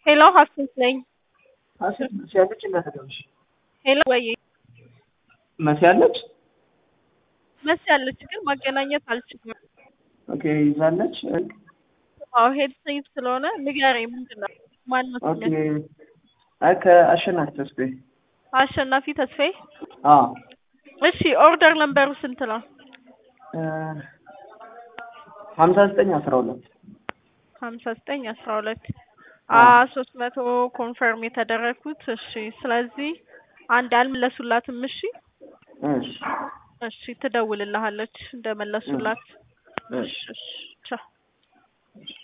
ሄሎ ሀሴት ነኝ። ሀሴት መሲያለች እንዳትደውልሽ። ሄሎ ወይ መሲያለች። መሲያለች ግን ማገናኘት አልችልም። ኦኬ ይዛለች። አዎ ሄድ ሴት ስለሆነ ንገረኝ ምንድነው? ማን ነው ኦኬ ስምህ? ከአሸናፊ ተስፋዬ። አሸናፊ ተስፋዬ። አዎ እሺ ኦርደር ነምበሩ ስንት ነው? 5912 5912 300 ኮንፈርም የተደረኩት። እሺ ስለዚህ አንድ አልመለሱላትም። እሺ እሺ እሺ ትደውልልሃለች እንደመለሱላት። እሺ እሺ ቻው።